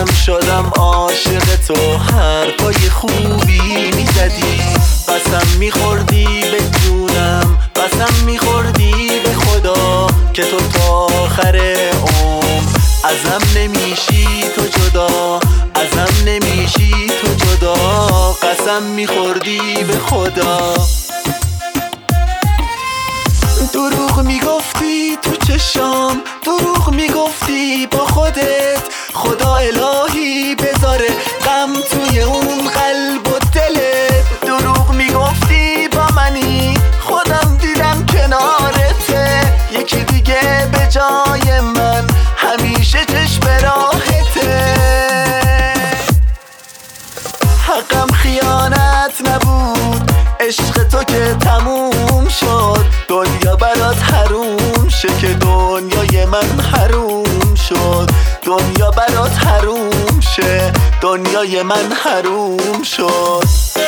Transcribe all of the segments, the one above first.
شدم عاشق تو، حرفای خوبی میزدی، قسم میخوردی به جونم، قسم میخوردی به خدا که تو تا آخر عمر ازم نمیشی تو جدا، ازم نمیشی تو جدا، قسم میخوردی به خدا. دروغ میگفتی تو چشام، دروغ میگفتی با خودت، خدا الهی بذاره غم توی اون قلب و دلت. دروغ میگفتی با منی، خودم دیدم کنارته، یکی دیگه به جای من همیشه چشم راحته. حقم خیانت نبود، عشق تو که تموم شد، دنیا برات حروم شه که دنیای من حروم شد، دنیا برات حروم شه، دنیای من حروم شد.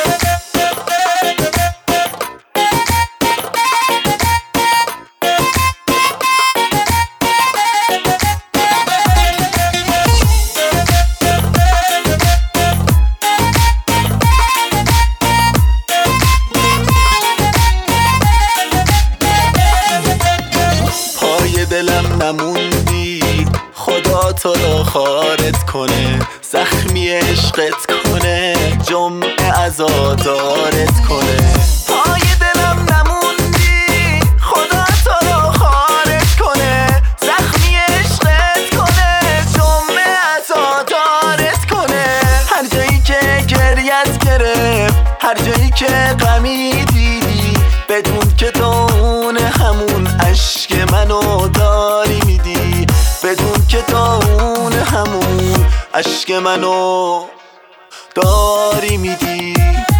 دلم نموندی، خدا تو رو خارت کنه، زخمی عشقت کنه، جمعه عزادارت کنه. پای دلم نموندی، خدا تو رو خارت کنه، زخمی عشقت کنه، جمعه عزادارت کنه. هر جایی که گریت گرفت، هر جایی که غمی دیدی، بدون که تو اون همون عشق منو داری میدی، بدون که تو اون همون عشق منو داری میدی.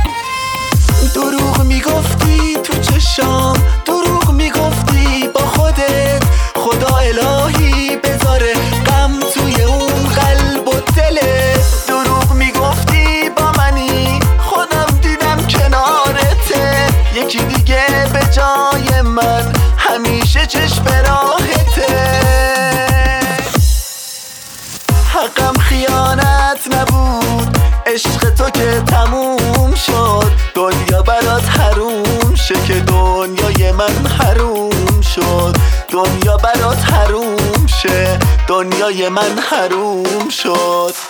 دروغ میگفتی تو چشام، دروغ میگفتی با خودت، خدا الهی بذاره غم توی اون قلب و دلت. دروغ میگفتی با منی، خودم دیدم کنارته، یکی دیگه به جای من همیشه چشم راحته. حقم خیانت نبود، عشق تو که تموم شد، دنیا برات حروم شه که دنیای من حروم شد، دنیا برات حروم شه، دنیای من حروم شد.